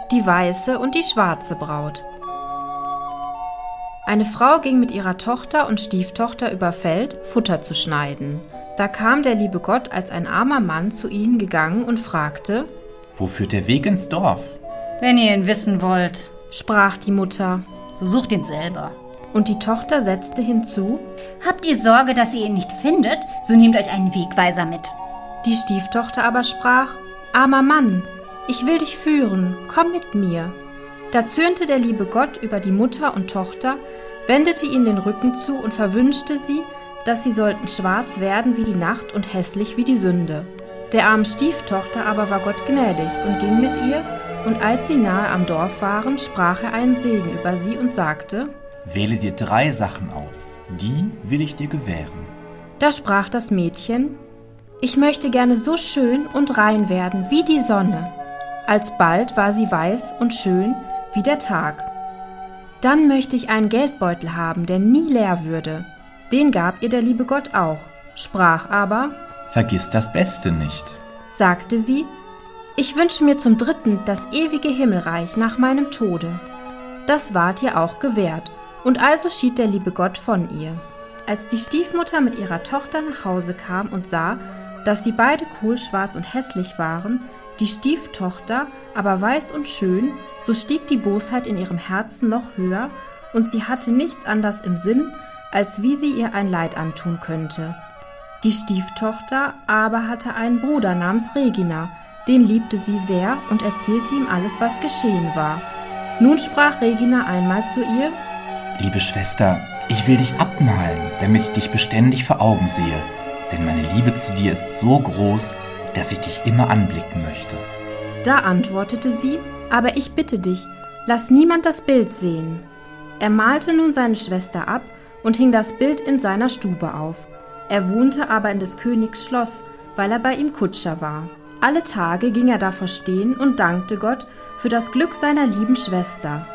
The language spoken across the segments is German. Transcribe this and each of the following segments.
die weiße und die schwarze Braut. Eine Frau ging mit ihrer Tochter und Stieftochter über Feld, Futter zu schneiden. Da kam der liebe Gott als ein armer Mann zu ihnen gegangen und fragte: Wo führt der Weg ins Dorf? Wenn ihr ihn wissen wollt, sprach die Mutter. so sucht ihn selber. Und die Tochter setzte hinzu: Habt ihr Sorge, dass ihr ihn nicht findet, so nehmt euch einen Wegweiser mit. Die Stieftochter aber sprach: Armer Mann, ich will dich führen, komm mit mir. Da zürnte der liebe Gott über die Mutter und Tochter, wendete ihnen den Rücken zu und verwünschte sie, dass sie sollten schwarz werden wie die Nacht und hässlich wie die Sünde. Der armen Stieftochter aber war Gott gnädig und ging mit ihr, und als sie nahe am Dorf waren, sprach er einen Segen über sie und sagte: Wähle dir 3 Sachen aus, die will ich dir gewähren. Da sprach das Mädchen: Ich möchte gerne so schön und rein werden wie die Sonne. Alsbald war sie weiß und schön wie der Tag. Dann möchte ich einen Geldbeutel haben, der nie leer würde. Den gab ihr der liebe Gott auch, sprach aber: Vergiss das Beste nicht. Sagte sie: Ich wünsche mir zum 3. das ewige Himmelreich nach meinem Tode. Das ward ihr auch gewährt, und also schied der liebe Gott von ihr. Als die Stiefmutter mit ihrer Tochter nach Hause kam und sah, dass sie beide kohlschwarz und hässlich waren, die Stieftochter aber weiß und schön, so stieg die Bosheit in ihrem Herzen noch höher, und sie hatte nichts anderes im Sinn, als wie sie ihr ein Leid antun könnte. Die Stieftochter aber hatte einen Bruder namens Regina, den liebte sie sehr und erzählte ihm alles, was geschehen war. Nun sprach Regina einmal zu ihr: Liebe Schwester, ich will dich abmalen, damit ich dich beständig vor Augen sehe, denn meine Liebe zu dir ist so groß, dass ich dich immer anblicken möchte. Da antwortete sie: Aber ich bitte dich, lass niemand das Bild sehen. Er malte nun seine Schwester ab und hing das Bild in seiner Stube auf. Er wohnte aber in des Königs Schloss, weil er bei ihm Kutscher war. Alle Tage ging er davor stehen und dankte Gott für das Glück seiner lieben Schwester.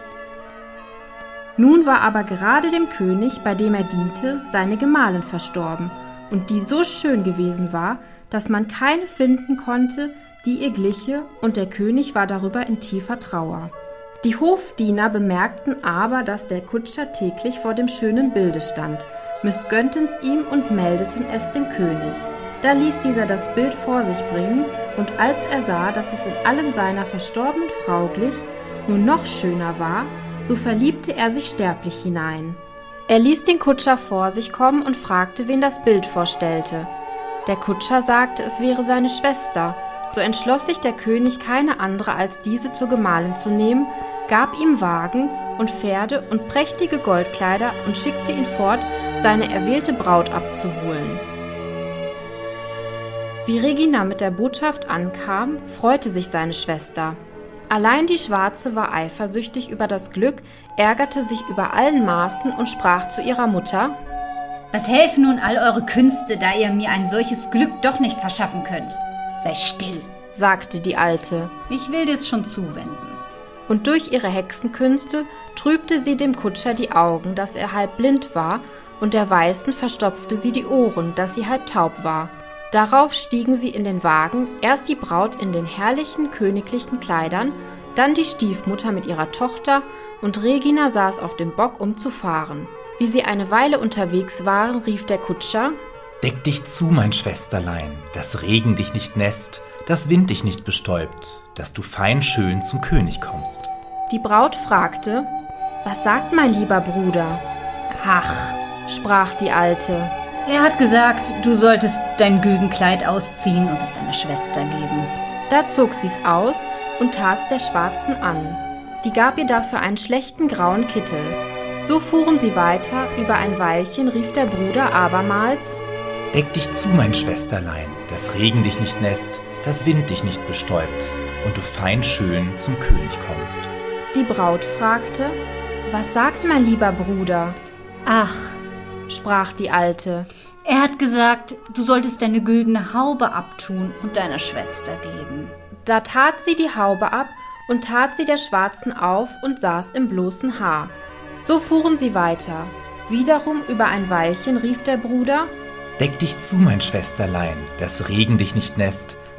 Nun war aber gerade dem König, bei dem er diente, seine Gemahlin verstorben, und die so schön gewesen war, dass man keine finden konnte, die ihr gliche, und der König war darüber in tiefer Trauer. Die Hofdiener bemerkten aber, dass der Kutscher täglich vor dem schönen Bilde stand, missgönnten's ihm und meldeten es dem König. Da ließ dieser das Bild vor sich bringen, und als er sah, dass es in allem seiner verstorbenen Frau glich, nur noch schöner war, so verliebte er sich sterblich hinein. Er ließ den Kutscher vor sich kommen und fragte, wen das Bild vorstellte. Der Kutscher sagte, es wäre seine Schwester. So entschloss sich der König, keine andere als diese zur Gemahlin zu nehmen, gab ihm Wagen und Pferde und prächtige Goldkleider und schickte ihn fort, seine erwählte Braut abzuholen. Wie Regina mit der Botschaft ankam, freute sich seine Schwester. Allein die Schwarze war eifersüchtig über das Glück, ärgerte sich über allen Maßen und sprach zu ihrer Mutter: Was helfen nun all eure Künste, da ihr mir ein solches Glück doch nicht verschaffen könnt? Sei still, sagte die Alte. Ich will dir's schon zuwenden. Und durch ihre Hexenkünste trübte sie dem Kutscher die Augen, dass er halb blind war, und der Weißen verstopfte sie die Ohren, dass sie halb taub war. Darauf stiegen sie in den Wagen, erst die Braut in den herrlichen königlichen Kleidern, dann die Stiefmutter mit ihrer Tochter, und Regina saß auf dem Bock, um zu fahren. Wie sie eine Weile unterwegs waren, rief der Kutscher: Deck dich zu, mein Schwesterlein, dass Regen dich nicht nässt, dass Wind dich nicht bestäubt, dass du fein schön zum König kommst. Die Braut fragte: Was sagt mein lieber Bruder? Ach, sprach die Alte, er hat gesagt, du solltest dein Güldenkleid ausziehen und es deiner Schwester geben. Da zog sie's aus und tat's der Schwarzen an. Die gab ihr dafür einen schlechten grauen Kittel. So fuhren sie weiter, über ein Weilchen rief der Bruder abermals: Deck dich zu, mein Schwesterlein, dass Regen dich nicht nässt, dass Wind dich nicht bestäubt und du fein schön zum König kommst. Die Braut fragte: Was sagt mein lieber Bruder? Ach, sprach die Alte, er hat gesagt, du solltest deine güldene Haube abtun und deiner Schwester geben. Da tat sie die Haube ab und tat sie der Schwarzen auf und saß im bloßen Haar. So fuhren sie weiter. Wiederum über ein Weilchen rief der Bruder: Deck dich zu, mein Schwesterlein, dass Regen dich nicht nässt,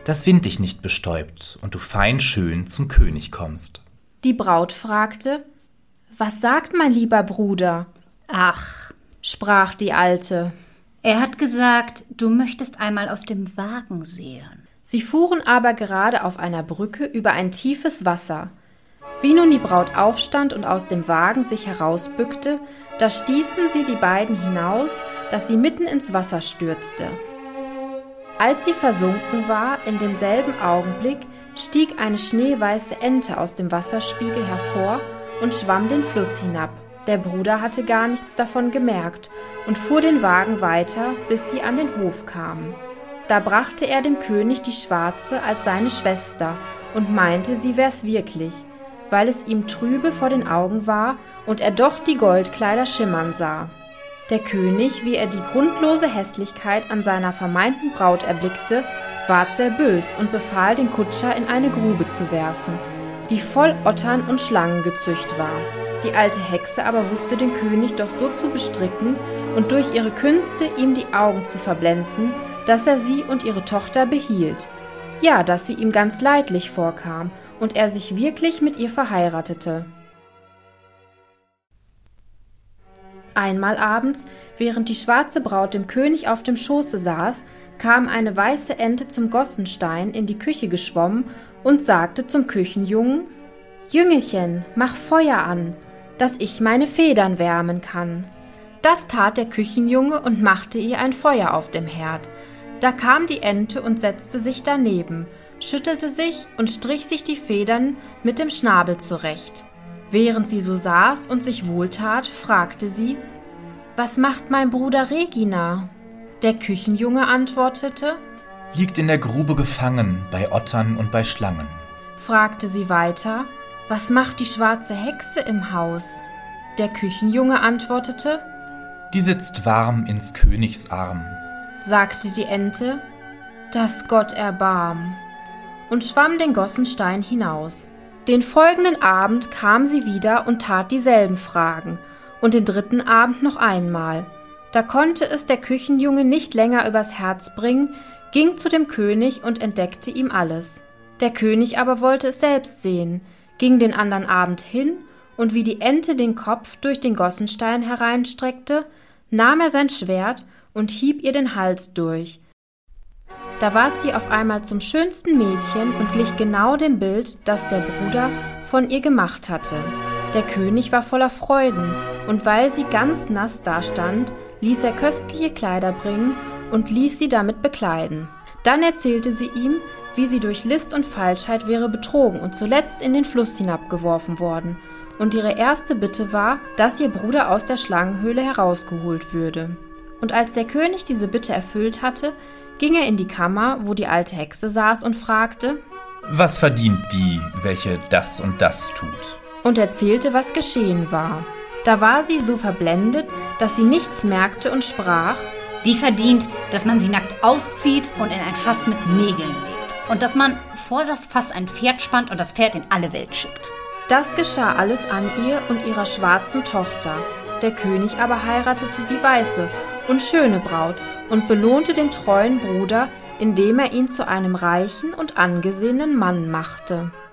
dass Wind dich nicht bestäubt und du fein schön zum König kommst. Die Braut fragte: »Was sagt mein lieber Bruder?« »Ach«, sprach die Alte, »er hat gesagt, du möchtest einmal aus dem Wagen sehen.« Sie fuhren aber gerade auf einer Brücke über ein tiefes Wasser. Wie nun die Braut aufstand und aus dem Wagen sich herausbückte, da stießen sie die beiden hinaus, dass sie mitten ins Wasser stürzte. Als sie versunken war, in demselben Augenblick stieg eine schneeweiße Ente aus dem Wasserspiegel hervor und schwamm den Fluss hinab. Der Bruder hatte gar nichts davon gemerkt und fuhr den Wagen weiter, bis sie an den Hof kamen. Da brachte er dem König die Schwarze als seine Schwester und meinte, sie wär's wirklich, weil es ihm trübe vor den Augen war und er doch die Goldkleider schimmern sah. Der König, wie er die grundlose Hässlichkeit an seiner vermeinten Braut erblickte, ward sehr bös und befahl, den Kutscher in eine Grube zu werfen, die voll Ottern und Schlangen gezücht war. Die alte Hexe aber wusste den König doch so zu bestricken und durch ihre Künste ihm die Augen zu verblenden, dass er sie und ihre Tochter behielt. Ja, dass sie ihm ganz leidlich vorkam und er sich wirklich mit ihr verheiratete. Einmal abends, während die schwarze Braut dem König auf dem Schoße saß, kam eine weiße Ente zum Gossenstein in die Küche geschwommen und sagte zum Küchenjungen: »Jüngelchen, mach Feuer an, dass ich meine Federn wärmen kann.« Das tat der Küchenjunge und machte ihr ein Feuer auf dem Herd. Da kam die Ente und setzte sich daneben, schüttelte sich und strich sich die Federn mit dem Schnabel zurecht. Während sie so saß und sich wohltat, fragte sie: »Was macht mein Bruder Regina?« Der Küchenjunge antwortete: »Liegt in der Grube gefangen, bei Ottern und bei Schlangen.« Fragte sie weiter: »Was macht die schwarze Hexe im Haus?« Der Küchenjunge antwortete: »Die sitzt warm ins Königs Arm.« Sagte die Ente: »Dass Gott erbarm«, und schwamm den Gossenstein hinaus. Den folgenden Abend kam sie wieder und tat dieselben Fragen, und den dritten Abend noch einmal. Da konnte es der Küchenjunge nicht länger übers Herz bringen, ging zu dem König und entdeckte ihm alles. Der König aber wollte es selbst sehen, ging den andern Abend hin, und wie die Ente den Kopf durch den Gossenstein hereinstreckte, nahm er sein Schwert und hieb ihr den Hals durch. Da ward sie auf einmal zum schönsten Mädchen und glich genau dem Bild, das der Bruder von ihr gemacht hatte. Der König war voller Freuden, und weil sie ganz nass dastand, ließ er köstliche Kleider bringen und ließ sie damit bekleiden. Dann erzählte sie ihm, wie sie durch List und Falschheit wäre betrogen und zuletzt in den Fluss hinabgeworfen worden, und ihre erste Bitte war, dass ihr Bruder aus der Schlangenhöhle herausgeholt würde. Und als der König diese Bitte erfüllt hatte, ging er in die Kammer, wo die alte Hexe saß, und fragte: »Was verdient die, welche das und das tut?« und erzählte, was geschehen war. Da war sie so verblendet, dass sie nichts merkte und sprach: »Die verdient, dass man sie nackt auszieht und in ein Fass mit Nägeln legt und dass man vor das Fass ein Pferd spannt und das Pferd in alle Welt schickt.« Das geschah alles an ihr und ihrer schwarzen Tochter. Der König aber heiratete die weiße und schöne Braut und belohnte den treuen Bruder, indem er ihn zu einem reichen und angesehenen Mann machte.